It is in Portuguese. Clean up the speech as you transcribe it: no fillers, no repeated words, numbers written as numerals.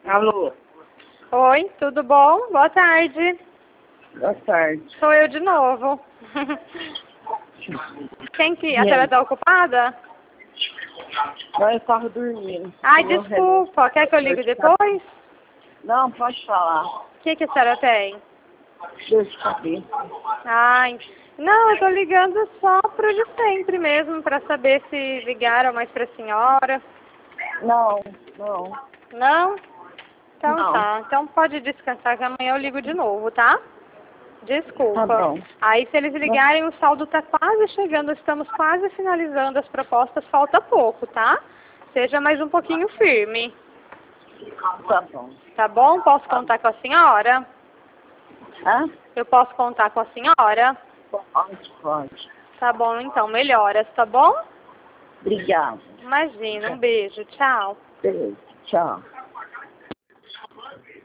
Alô, Oi, tudo bom? Boa tarde. boa tarde. Sou eu de novo. Quem que... A senhora tá ocupada? Não, eu tava dormindo. Ai, Meu desculpa. Quer que eu ligue depois? Não, pode falar. O que a senhora tem? Dor de cabeça. Ai, não, eu tô ligando só pro de sempre mesmo, pra saber se ligaram mais pra senhora. Não, não. Não? Então Não. tá. Então pode descansar que amanhã eu ligo de novo, tá? Desculpa. Tá bom. Aí se eles ligarem, o saldo tá quase chegando, estamos quase finalizando as propostas, falta pouco, tá? Seja mais um pouquinho firme. Tá bom. Tá bom? Posso contar com a senhora? Hã? Eu posso contar com a senhora? Pode. Tá bom, então, melhoras, tá bom? Obrigada. Imagina, um beijo, tchau. Beleza. Tchau.